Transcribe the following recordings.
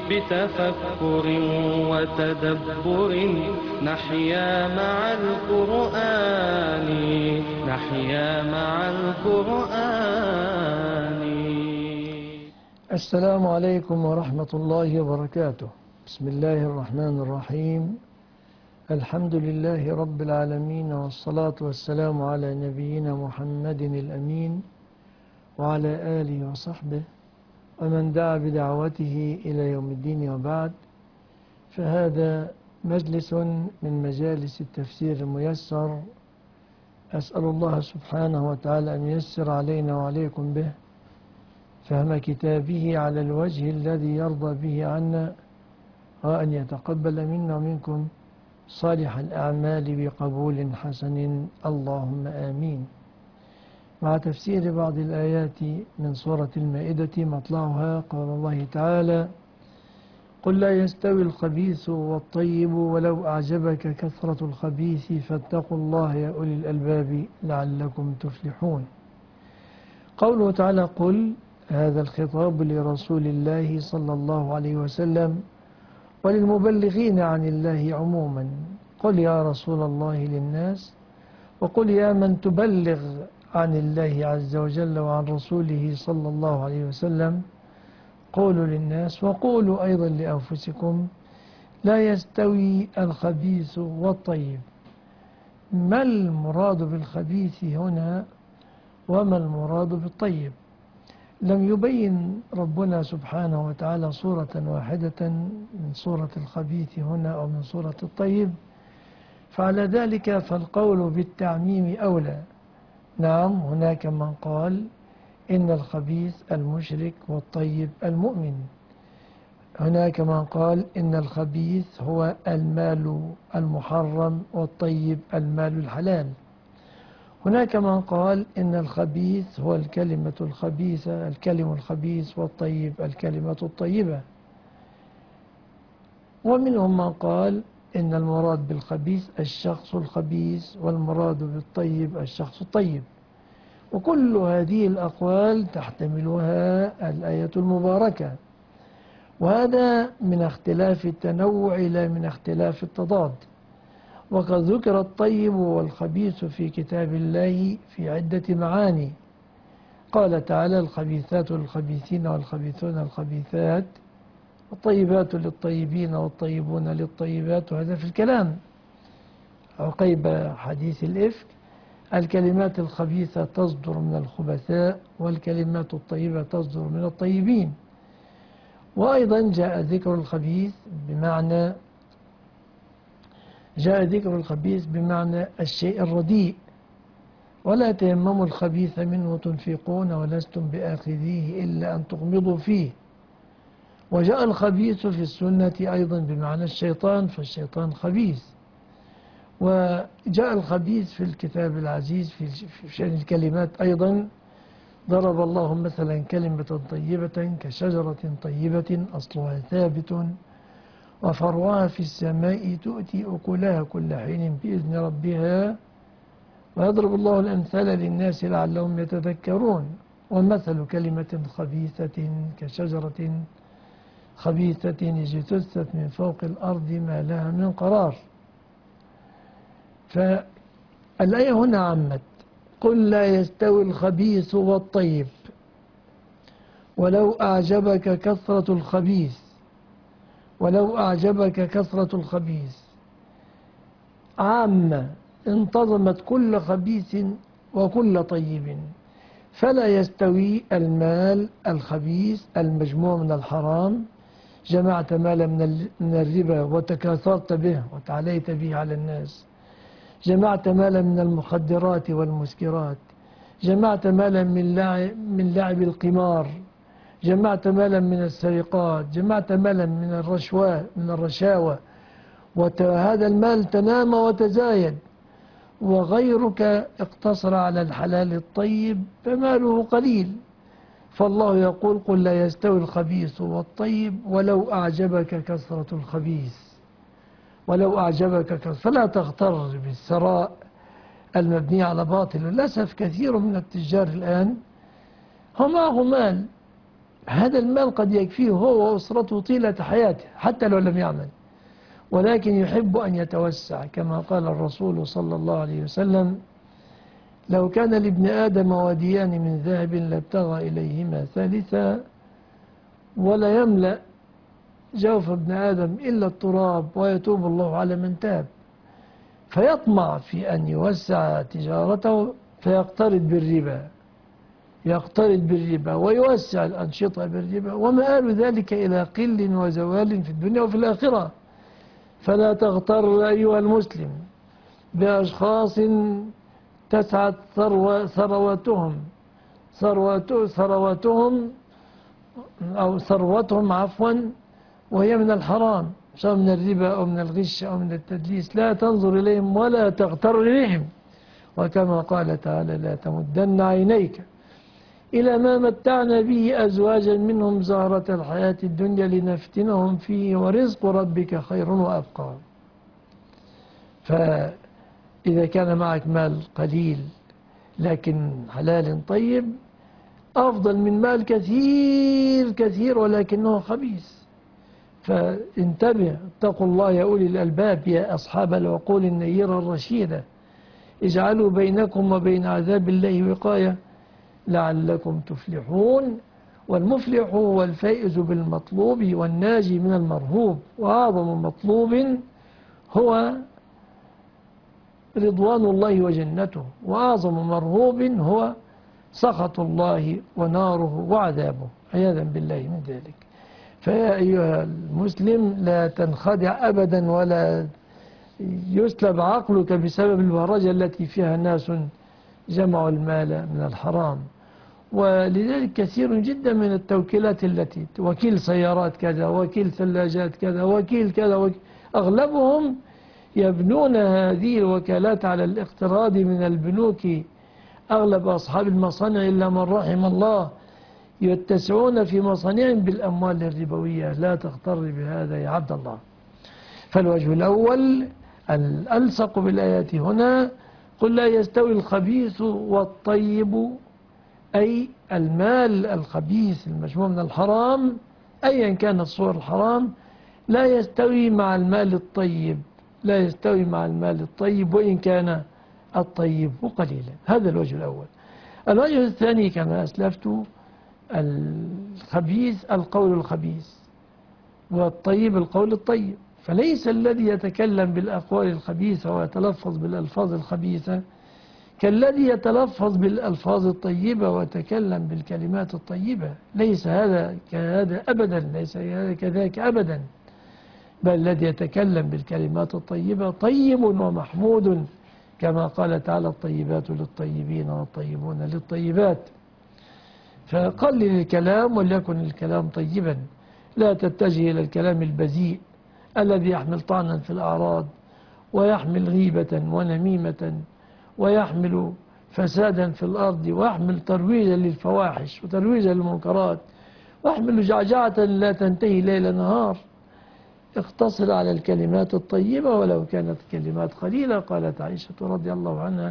بتفكر وتدبر نحيا مع القرآن، نحيا مع القرآن. السلام عليكم ورحمة الله وبركاته. بسم الله الرحمن الرحيم. الحمد لله رب العالمين، والصلاة والسلام على نبينا محمد الأمين وعلى آله وصحبه ومن دعا بدعوته إلى يوم الدين، وبعد. فهذا مجلس من مجالس التفسير الميسر، أسأل الله سبحانه وتعالى أن ييسر علينا وعليكم به فهم كتابه على الوجه الذي يرضى به عنا، وأن يتقبل منا ومنكم صالح الأعمال بقبول حسن، اللهم آمين. مع تفسير بعض الآيات من سورة المائدة، مطلعها قول الله تعالى: قل لا يستوي الخبيث والطيب ولو أعجبك كثرة الخبيث فاتقوا الله يا أولي الألباب لعلكم تفلحون. قوله تعالى قل، هذا الخطاب لرسول الله صلى الله عليه وسلم وللمبلغين عن الله عموما. قل يا رسول الله للناس، وقل يا من تبلغ عن الله عز وجل وعن رسوله صلى الله عليه وسلم، قولوا للناس وقولوا أيضا لأنفسكم: لا يستوي الخبيث والطيب. ما المراد بالخبيث هنا وما المراد بالطيب؟ لم يبين ربنا سبحانه وتعالى صورة واحدة من صورة الخبيث هنا أو من صورة الطيب، فعلى ذلك فالقول بالتعميم أولى. نعم، هناك من قال إن الخبيث المشرك والطيب المؤمن، هناك من قال إن الخبيث هو المال المحرم والطيب المال الحلال، هناك من قال إن الخبيث هو الكلمة الخبيثة، الكلم الخبيث، والطيب الكلمة الطيبة، ومنهم من قال إن المراد بالخبيث الشخص الخبيث والمراد بالطيب الشخص الطيب. وكل هذه الأقوال تحتملها الآية المباركة، وهذا من اختلاف التنوع لا من اختلاف التضاد. وقد ذكر الطيب والخبيث في كتاب الله في عدة معاني. قال تعالى: الخبيثات للخبيثين والخبيثون للخبيثات والطيبات للطيبين والطيبون للطيبات. وهذا في الكلام عقيب حديث الإفك: الكلمات الخبيثة تصدر من الخبثاء والكلمات الطيبة تصدر من الطيبين. وأيضا جاء ذكر الخبيث بمعنى الشيء الرديء: ولا تيمموا الخبيث منه تنفقون ولستم بآخذيه إلا أن تغمضوا فيه. وجاء الخبيث في السنة أيضا بمعنى الشيطان، فالشيطان خبيث. وجاء الخبيث في الكتاب العزيز في شأن الكلمات أيضا: ضرب الله مثلا كلمة طيبة كشجرة طيبة أصلها ثابت وفرعها في السماء تؤتي أكلها كل حين بإذن ربها ويضرب الله الأمثال للناس لعلهم يتذكرون. ومثل كلمة خبيثة كشجرة خبيثة اجتثت من فوق الأرض ما لها من قرار. فالآية هنا عمت: قل لا يستوي الخبيث والطيب ولو أعجبك كثرة الخبيث، ولو أعجبك كثرة الخبيث عامة انتظمت كل خبيث وكل طيب، فلا يستوي المال الخبيث المجموع من الحرام، جمعت مالا من الربا وتكاثرت به وتعاليت به على الناس، جمعت مالا من المخدرات والمسكرات، جمعت مالا من لعب القمار، جمعت مالا من السرقات، جمعت مالا من الرشاوى، وهذا المال تنامى وتزايد، وغيرك اقتصر على الحلال الطيب فماله قليل. فالله يقول: قل لا يستوي الخبيث والطيب ولو أعجبك كثرة الخبيث، ولو أعجبك كثرة. فلا تغتر بالثراء المبني على باطل. للأسف كثير من التجار الآن هم معه مال، هذا المال قد يكفيه هو وأسرته طيلة حياته حتى لو لم يعمل، ولكن يحب أن يتوسع كما قال الرسول صلى الله عليه وسلم: لو كان لابن آدم واديان من ذهب لابتغى إليهما ثالثا، ولا يملأ جوف ابن آدم إلا التراب ويتوب الله على من تاب. فيطمع في أن يوسع تجارته فيقترض بالربا ويوسع الأنشطة بالربا، ومآل ذلك إلى قل وزوال في الدنيا وفي الآخرة. فلا تغتر أيها المسلم بأشخاص تسعد ثروتهم وهي من الحرام، سواء من الربا أو من الغش أو من التدليس. لا تنظر إليهم ولا تغتر إليهم، وكما قال تعالى: لا تمدن عينيك إلى ما متعنا به أزواجا منهم زهرة الحياة الدنيا لنفتنهم فيه ورزق ربك خير وأبقى. فإذا كان معك مال قليل لكن حلال طيب أفضل من مال كثير كثير ولكنه خبيث. فانتبه، اتقوا الله يا أولي الألباب، يا أصحاب العقول النيرة الرشيدة، اجعلوا بينكم وبين عذاب الله وقاية لعلكم تفلحون. والمفلح هو الفائز بالمطلوب والناجي من المرهوب، وأعظم مطلوب هو رضوان الله وجنته، وأعظم مرهوب هو سخط الله وناره وعذابه عياذا بالله من ذلك. فيا أيها المسلم لا تنخدع أبدا ولا يسلب عقلك بسبب البهرجة التي فيها ناس جمعوا المال من الحرام. ولذلك كثير جدا من التوكيلات التي وكيل سيارات كذا، وكيل ثلاجات كذا، وكيل كذا، أغلبهم يبنون هذه الوكالات على الاقتراض من البنوك. أغلب أصحاب المصانع إلا من رحم الله يتسعون في مصانعهم بالأموال الربوية. لا تغتر بهذا يا عبد الله. فالوجه الأول الألصق بالآيات هنا: قل لا يستوي الخبيث والطيب، أي المال الخبيث المجموع من الحرام أيا كانت صور الحرام لا يستوي مع المال الطيب، لا يستوي مع المال الطيب وإن كان الطيب قليلا. هذا الوجه الأول. الوجه الثاني كما أسلفت: الخبيث القول الخبيث، والطيب القول الطيب. فليس الذي يتكلم بالأقوال الخبيثة ويتلفظ بالألفاظ الخبيثة كالذي يتلفظ بالألفاظ الطيبة ويتكلم بالكلمات الطيبة. ليس هذا كهذا أبدا، ليس هذا كذاك أبدا، بل الذي يتكلم بالكلمات الطيبة طيب ومحمود، كما قال تعالى: الطيبات للطيبين والطيبون للطيبات. فقلل الكلام وليكن الكلام طيبا، لا تتجه إلى الكلام البذيء الذي يحمل طعنا في الأعراض ويحمل غيبة ونميمة ويحمل فسادا في الأرض ويحمل ترويجا للفواحش وترويجا للمنكرات ويحمل جعجعة لا تنتهي ليل نهار. اقتصر على الكلمات الطيبة ولو كانت كلمات قليلة. قالت عائشة رضي الله عنها: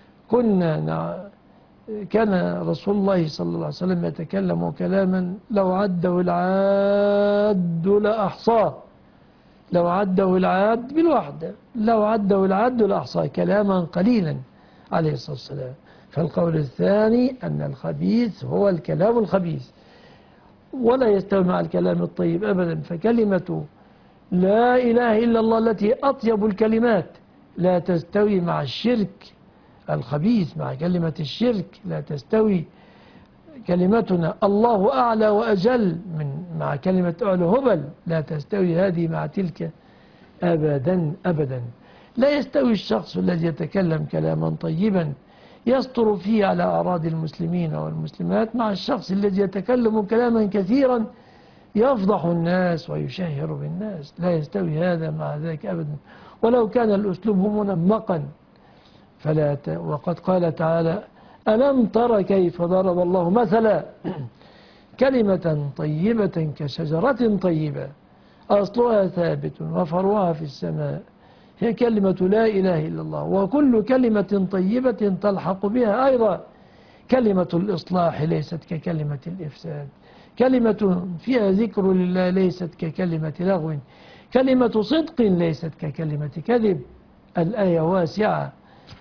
كان رسول الله صلى الله عليه وسلم يتكلم كلاما لو عده العاد لأحصاه، لو عده العاد بالوحدة، لو عده العاد لأحصاه، كلاما قليلا عليه الصلاة والسلام. فالقول الثاني أن الخبيث هو الكلام الخبيث، ولا يستوي مع الكلام الطيب أبدا. فكلمة لا إله إلا الله التي أطيب الكلمات لا تستوي مع الشرك الخبيث، مع كلمة الشرك لا تستوي. كلمتنا الله أعلى وأجل مع كلمة أعلى هبل لا تستوي هذه مع تلك أبدا أبدا. لا يستوي الشخص الذي يتكلم كلاما طيبا يستر فيه على أعراض المسلمين والمسلمات مع الشخص الذي يتكلم كلاما كثيرا يفضح الناس ويشهر بالناس. لا يستوي هذا مع ذاك أبدا، ولو كان الأسلوب منمقا. وقد قال تعالى: ألم تر كيف ضرب الله مثلا كلمة طيبة كشجرة طيبة أصلها ثابت وفروعها في السماء، هي كلمة لا إله إلا الله. وكل كلمة طيبة تلحق بها أيضا كلمة الإصلاح، ليست ككلمة الإفساد. كلمة فيها ذكر لله ليست ككلمة لغو، كلمة صدق ليست ككلمة كذب. الآية واسعة،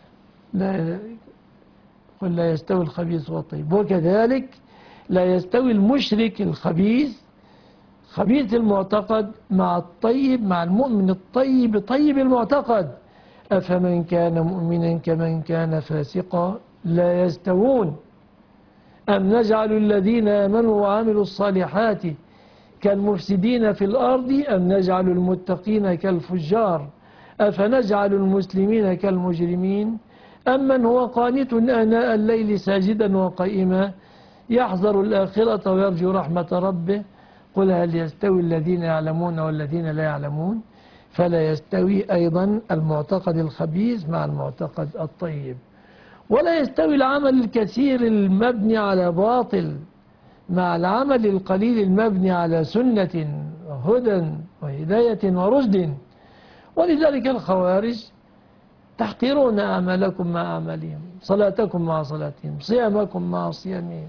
قل لا يستوي الخبيث والطيب. وكذلك لا يستوي المشرك الخبيث خبيث المعتقد مع الطيب، مع المؤمن الطيب طيب المعتقد. أفمن كان مؤمنا كمن كان فاسقا لا يستوون. أم نجعل الذين آمنوا وعملوا الصالحات كالمفسدين في الأرض أم نجعل المتقين كالفجار أفنجعل المسلمين كالمجرمين أم من هو قانت آناء الليل ساجدا وقائما يحذر الآخرة ويرجو رحمة ربه قل هل يستوي الذين يعلمون والذين لا يعلمون. فلا يستوي أيضا المعتقد الخبيث مع المعتقد الطيب. ولا يستوي العمل الكثير المبني على باطل مع العمل القليل المبني على سنة وهدى وهداية ورشد. ولذلك الخوارج تحقرون أعمالكم مع أعمالهم، صلاتكم مع صلاتهم، صيامكم مع صيامهم،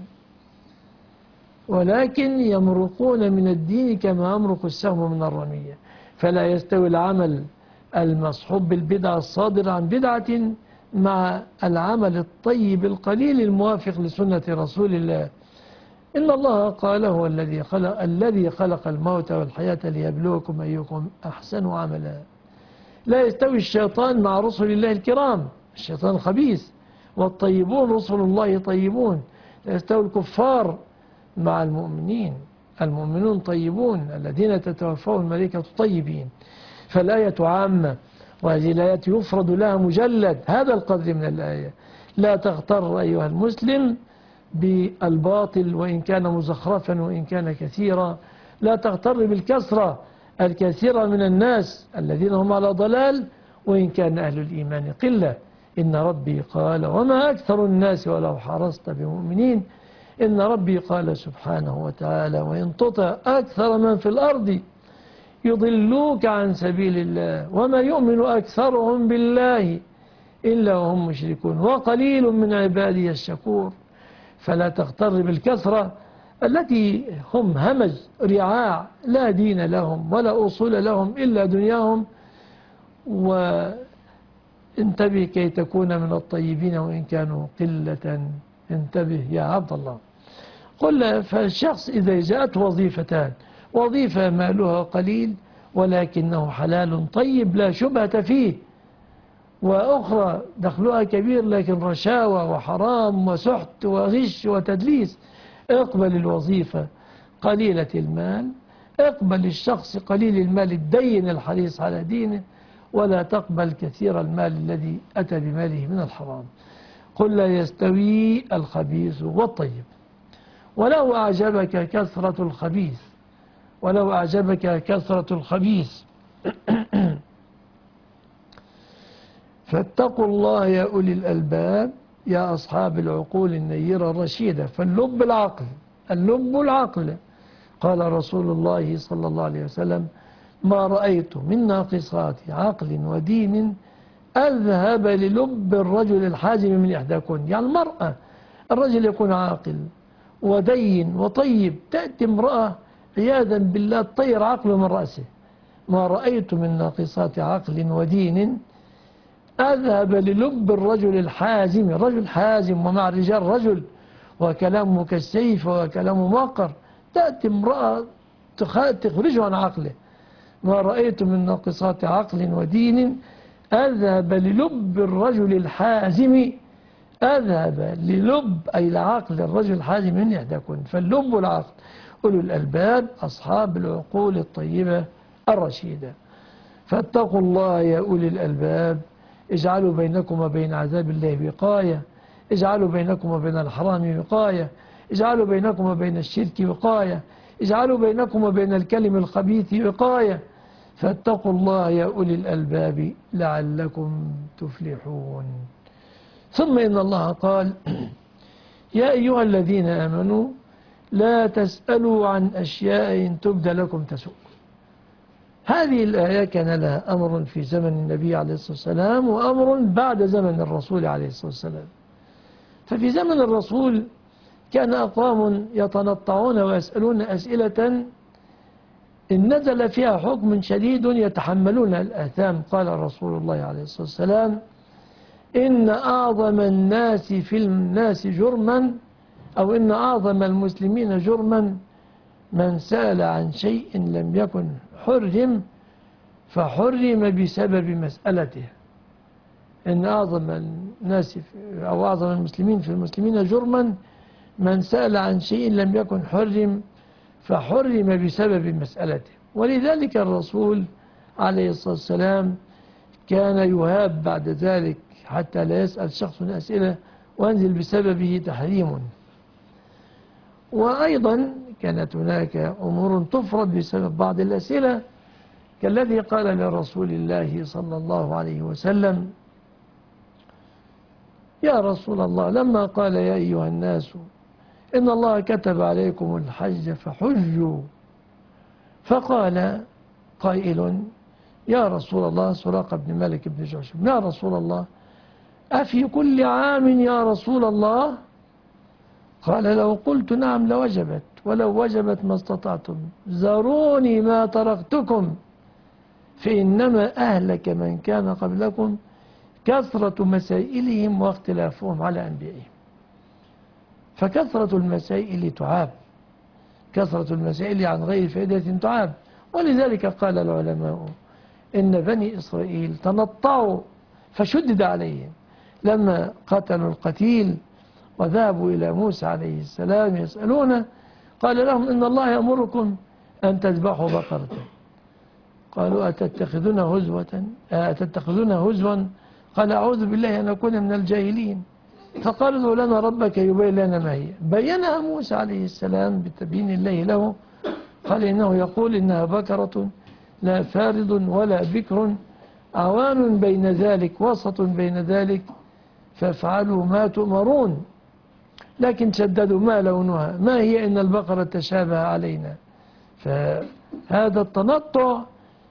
ولكن يمرقون من الدين كما يمرق السهم من الرمية. فلا يستوي العمل المصحوب بالبدعة الصادر عن بدعة مع العمل الطيب القليل الموافق لسنة رسول الله. إن الله قال هو الذي خلق الموت والحياة ليبلوكم أيكم أحسن عملا. لا يستوي الشيطان مع رسل الله الكرام، الشيطان خبيث، والطيبون رسل الله طيبون. لا يستوي الكفار مع المؤمنين، المؤمنون طيبون الذين تتوفاهم الملائكة طيبين. فالآية عامة، وهذه الآية يفرض لها مجلد، هذا القدر من الآية. لا تغتر أيها المسلم بالباطل وإن كان مزخرفا وإن كان كثيرا. لا تغتر بالكثرة الكثيرة من الناس الذين هم على ضلال وإن كان أهل الإيمان قلة. إن ربي قال وما أكثر الناس ولو حرصت بمؤمنين. إن ربي قال سبحانه وتعالى وإن تطع أكثر من في الأرض يضلوك عن سبيل الله وما يؤمن أكثرهم بالله إلا وهم مشركون وقليل من عبادي الشكور. فلا تغتر بالكثرة التي هم همج رعاع لا دين لهم ولا أصول لهم إلا دنياهم. وانتبه كي تكون من الطيبين وإن كانوا قلة. انتبه يا عبد الله. قل فالشخص إذا جاءت وظيفتان، وظيفة مالها قليل ولكنه حلال طيب لا شبهة فيه، وأخرى دخلها كبير لكن رشاوى وحرام وسحت وغش وتدليس، اقبل الوظيفة قليلة المال، اقبل الشخص قليل المال الدين الحريص على دينه، ولا تقبل كثير المال الذي أتى بماله من الحرام. قل لا يستوي الخبيث والطيب. ولو أعجبك كثرة الخبيث فاتقوا الله يا أولي الألباب يا أصحاب العقول النيرة الرشيدة. فاللب العقل. قال رسول الله صلى الله عليه وسلم ما رأيت من ناقصات عقل ودين أذهب للب الرجل الحازم من إحداكن. يعني المرأة، الرجل يكون عاقل ودين وطيب، تأتي امرأة عياذا بالله تطير عقله من رأسه. ما رأيت من ناقصات عقل ودين أذهب للب الرجل الحازم. الرجل حازم ومع الرجال رجل وكلامه كالسيف وكلامه موقر، تأتي امرأة تخرجه عن عقله. ما رأيت من ناقصات عقل ودين أذهب للب الرجل الحازم. أذهب للب أي لعقل الرجل الحازم من إحداكن. فاللب والعقل أولو الألباب أصحاب العقول الطيبة الرشيدة. فاتقوا الله يا أولي الألباب اجعلوا بينكم وبين عذاب الله وقاية، اجعلوا بينكم وبين الحرام وقاية، اجعلوا بينكم وبين الشرك وقاية، اجعلوا بينكم وبين الكلم الخبيث وقاية. فاتقوا الله يا أولي الألباب لعلكم تفلحون. ثم إن الله قال يا أيها الذين آمنوا لا تسألوا عن أشياء إن تبد لكم تسؤ. هذه الآية كان لها أمر في زمن النبي عليه الصلاة والسلام وأمر بعد زمن الرسول عليه الصلاة والسلام. ففي زمن الرسول كان أقوام يتنطعون ويسألون أسئلة إن نزل فيها حكم شديد يتحملون الآثام. قال رسول الله عليه الصلاة والسلام: إن أعظم الناس في الناس جرما، أو إن أعظم المسلمين جرما من سأل عن شيء لم يكن حرم فحرم بسبب مسألته. إن أعظم الناس أو أعظم المسلمين في المسلمين جرما من سأل عن شيء لم يكن حرم فحرم بسبب مسألته. ولذلك الرسول عليه الصلاة والسلام كان يهاب بعد ذلك حتى لا يسأل شخص أسئلة وينزل بسببه تحريم. وأيضا كانت هناك أمور تفرض بسبب بعض الأسئلة، كالذي قال لرسول الله صلى الله عليه وسلم: يا رسول الله، لما قال يا أيها الناس إن الله كتب عليكم الحج فحجوا، فقال قائل: يا رسول الله، سراقة بن مالك بن جعشم، يا رسول الله، أفي كل عام يا رسول الله؟ قال: لو قلت نعم لوجبت، ولو وجبت ما استطعتم، ذروني ما تركتكم، فإنما أهلك من كان قبلكم كثرة مسائلهم واختلافهم على أنبيائهم. فكثرة المسائل تعاب، كثرة المسائل عن غير فائدة تعاب. ولذلك قال العلماء إن بني إسرائيل تنطعوا فشدد عليهم لما قتلوا القتيل وذهبوا إلى موسى عليه السلام يسألونه، قال لهم: إن الله يأمركم أن تذبحوا بقرة. قالوا: أتتخذون هزوا؟ قال: أعوذ بالله أن أكون من الجاهلين. فقالوا: ادع لنا ربك يبين لنا ما هي. بينها موسى عليه السلام بتبيين الله له، قال: إنه يقول إنها بكرة لا فارض ولا بكر عوان بين ذلك وسط بين ذلك فافعلوا ما تؤمرون. لكن شددوا: ما لونها؟ ما هي؟ إن البقرة تشابه علينا. فهذا التنطع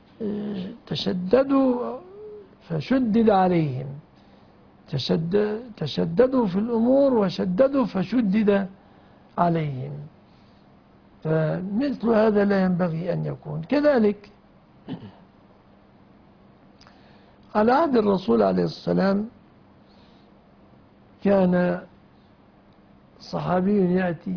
تشددوا فشدد عليهم، تشددوا في الأمور وشددوا فشدد عليهم. فمثل هذا لا ينبغي أن يكون. كذلك على عهد الرسول عليه السلام كان صحابي يأتي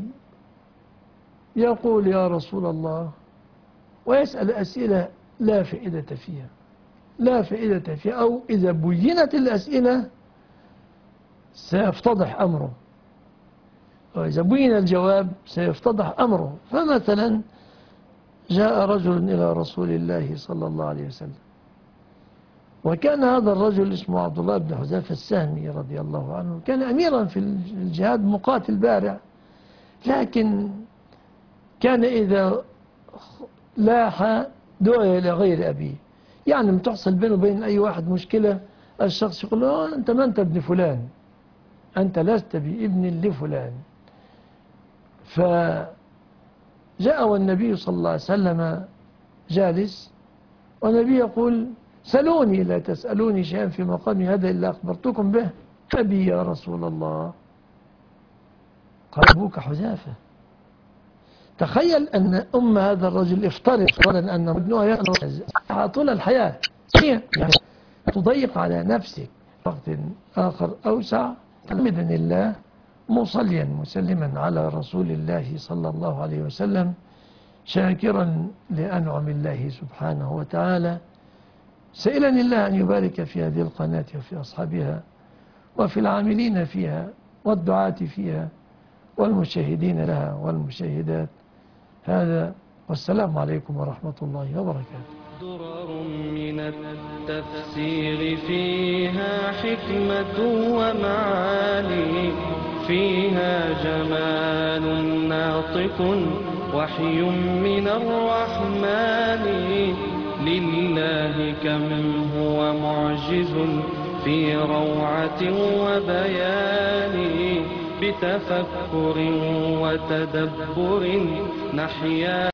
يقول: يا رسول الله، ويسأل أسئلة لا فائدة فيها، لا فائدة فيها، أو إذا بينت الأسئلة سيفتضح أمره، وإذا بين الجواب سيفتضح أمره. فمثلا جاء رجل إلى رسول الله صلى الله عليه وسلم، وكان هذا الرجل اسمه عبد الله بن حذافة السهمي رضي الله عنه، كان أميرا في الجهاد، مقاتل بارع، لكن كان إذا لاح دعي إلى غير أبيه. يعني بتحصل بينه وبين أي واحد مشكلة، الشخص يقول له: أنت ما أنت ابن فلان، أنت لست بابن لفلان. فجاء والنبي صلى الله عليه وسلم جالس، والنبي يقول: سلوني لا تسألوني شيئا في مقامي هذا إلا أخبرتكم به. أبي يا رسول الله. قال: أبوك حذافة. تخيل أن أم هذا الرجل افترض أن ابنها يقرأ طول الحياة، يعني تضيق على نفسك وقت آخر أوسع. بإذن الله مصليا مسلما على رسول الله صلى الله عليه وسلم، شاكرا لأنعم الله سبحانه وتعالى، سائلا الله أن يبارك في هذه القناة وفي أصحابها وفي العاملين فيها والدعاة فيها والمشاهدين لها والمشاهدات. هذا، والسلام عليكم ورحمة الله وبركاته. درر من التفسير فيها حكمة ومعاني، فيها جمال ناطق وحي من الرحمن. لله كم هو معجز في روعة وبيان، بتفكر وتدبر نحيا